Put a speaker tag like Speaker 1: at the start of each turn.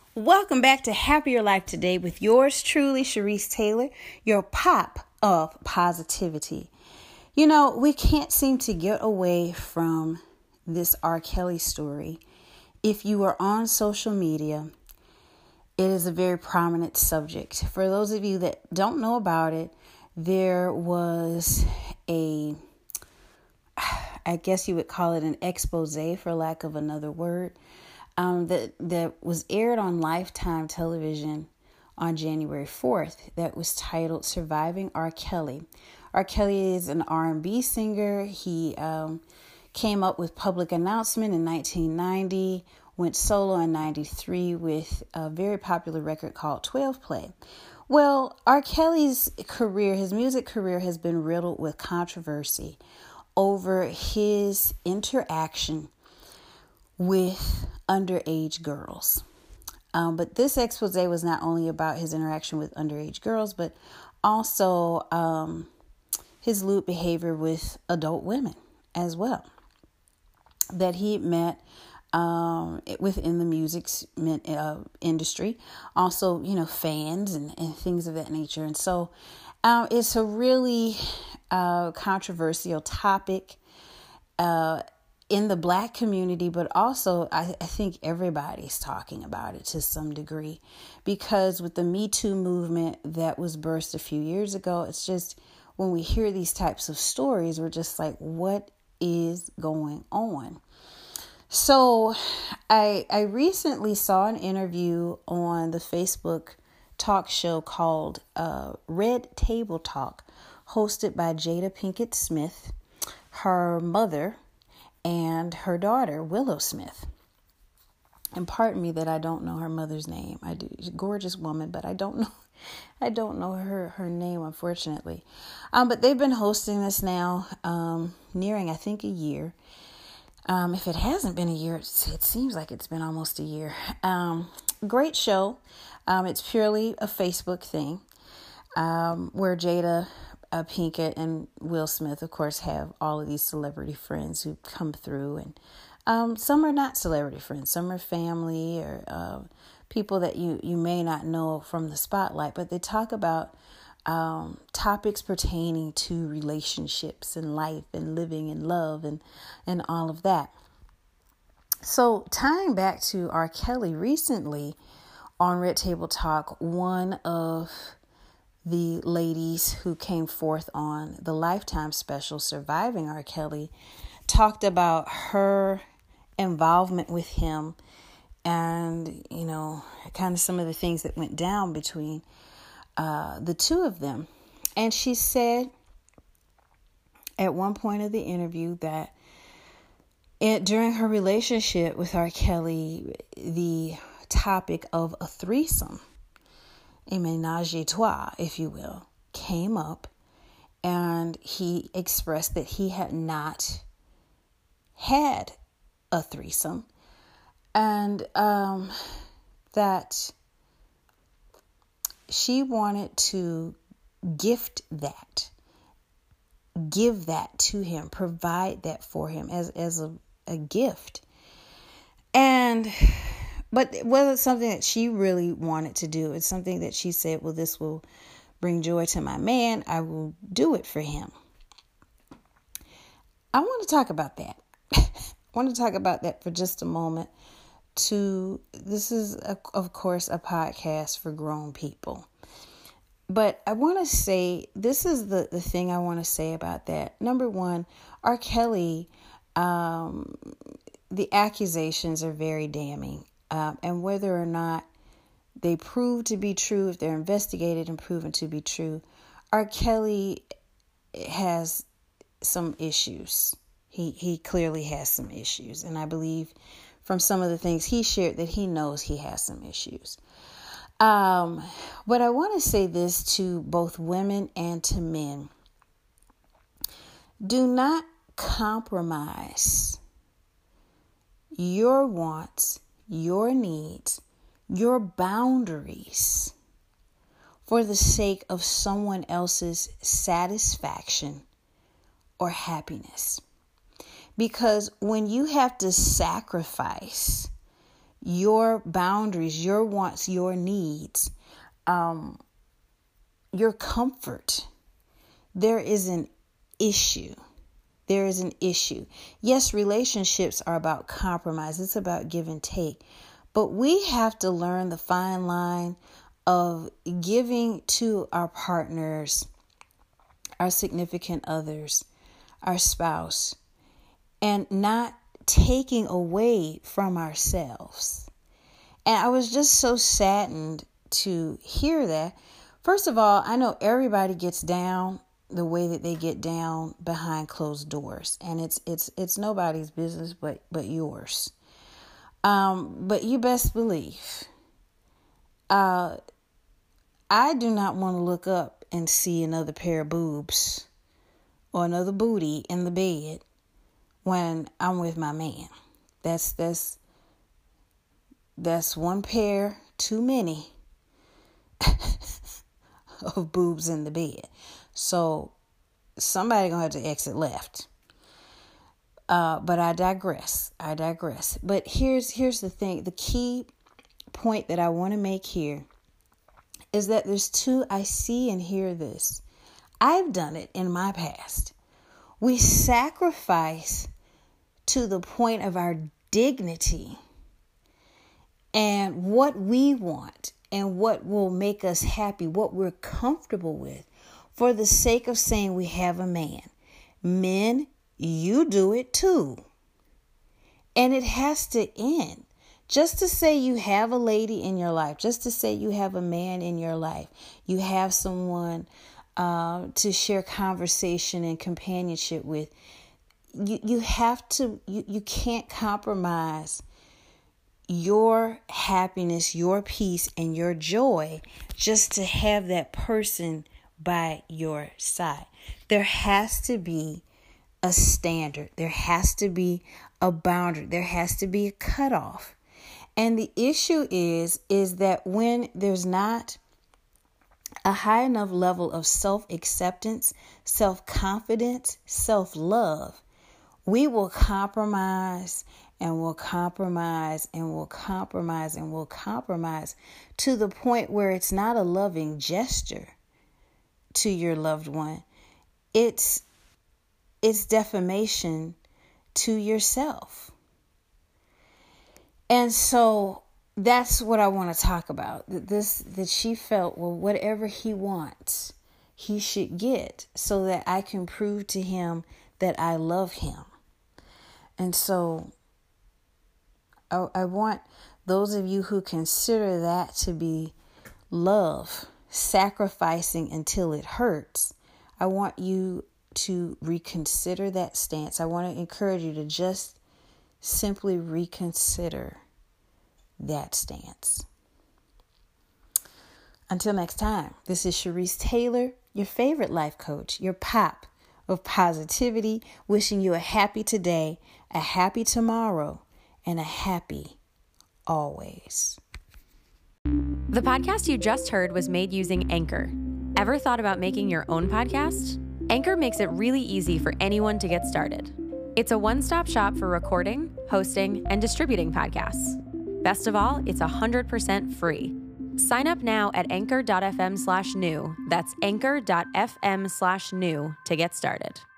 Speaker 1: Welcome back to Happier Life Today with yours truly, Sharice Taylor, your pop of positivity. You know, we can't seem to get away from this R. Kelly story. If you are on social media, it is a very prominent subject. For those of you that don't know about it, there was I guess you would call it an expose, for lack of another word, that was aired on Lifetime television on January 4th that was titled Surviving R. Kelly. R. Kelly is an R&B singer. He came up with Public Announcement in 1990, went solo in 93 with a very popular record called 12 Play. Well, R. Kelly's career, his music career, has been riddled with controversy over his interaction with underage girls. But this expose was not only about his interaction with underage girls, but also his lewd behavior with adult women as well that he met within the music industry. Also, fans and things of that nature. And so it's a really controversial topic in the Black community, but also I think everybody's talking about it to some degree, because with the Me Too movement that was birthed a few years ago, it's just when we hear these types of stories, we're just like, what is going on? So I recently saw an interview on the Facebook talk show called Red Table Talk, hosted by Jada Pinkett Smith, her mother, and her daughter, Willow Smith. And pardon me that I don't know her mother's name. I do. She's a gorgeous woman, but I don't know her name, unfortunately. But they've been hosting this now, nearing, I think, a year. If it hasn't been a year, it seems like it's been almost a year. Great show. It's purely a Facebook thing, where Jada Pinkett and Will Smith, of course, have all of these celebrity friends who come through, and some are not celebrity friends. Some are family or people that you may not know from the spotlight, but they talk about topics pertaining to relationships and life and living and love and all of that. So tying back to R. Kelly, recently on Red Table Talk, one of the ladies who came forth on the Lifetime special Surviving R. Kelly talked about her involvement with him and, kind of some of the things that went down between the two of them. And she said at one point of the interview that during her relationship with R. Kelly, the topic of a threesome, a ménage à trois, if you will, came up, and he expressed that he had not had a threesome, and that she wanted to give that to him, provide that for him as a gift. But it wasn't something that she really wanted to do. It's something that she said, well, this will bring joy to my man. I will do it for him. I want to talk about that. I want to talk about that for just a moment. This is, of course, a podcast for grown people. But I want to say, this is the thing I want to say about that. Number one, R. Kelly, the accusations are very damning. And whether or not they prove to be true, if they're investigated and proven to be true, R. Kelly has some issues. He clearly has some issues. And I believe from some of the things he shared that he knows he has some issues. But I want to say this to both women and to men. Do not compromise your wants, your needs, your boundaries for the sake of someone else's satisfaction or happiness. Because when you have to sacrifice your boundaries, your wants, your needs, your comfort, there is an issue. There is an issue. Yes, relationships are about compromise. It's about give and take. But we have to learn the fine line of giving to our partners, our significant others, our spouse, and not taking away from ourselves. And I was just so saddened to hear that. First of all, I know everybody gets down the way that they get down behind closed doors, and it's nobody's business but yours. But you best believe, I do not want to look up and see another pair of boobs or another booty in the bed when I'm with my man. That's one pair too many of boobs in the bed. So somebody gonna have to exit left. But I digress. But here's the thing. The key point that I want to make here is that I see and hear this. I've done it in my past. We sacrifice to the point of our dignity and what we want and what will make us happy, what we're comfortable with, for the sake of saying we have a man. Men, you do it too. And it has to end. Just to say you have a lady in your life, just to say you have a man in your life, you have someone to share conversation and companionship with, you can't compromise your happiness, your peace, and your joy just to have that person by your side. There has to be a standard. There has to be a boundary. There has to be a cutoff. And the issue is that when there's not a high enough level of self-acceptance, self-confidence, self-love, we will compromise and will compromise and will compromise and will compromise to the point where it's not a loving gesture to your loved one. It's defamation to yourself. And so that's what I want to talk about. That she felt, well, whatever he wants, he should get so that I can prove to him that I love him. And so I want those of you who consider that to be love, sacrificing until it hurts, I want you to reconsider that stance. I want to encourage you to just simply reconsider that stance. Until next time, this is Sharice Taylor, your favorite life coach, your pop of positivity, wishing you a happy today, a happy tomorrow, and a happy always.
Speaker 2: The podcast you just heard was made using Anchor. Ever thought about making your own podcast? Anchor makes it really easy for anyone to get started. It's a one-stop shop for recording, hosting, and distributing podcasts. Best of all, it's 100% free. Sign up now at anchor.fm/new. That's anchor.fm/new to get started.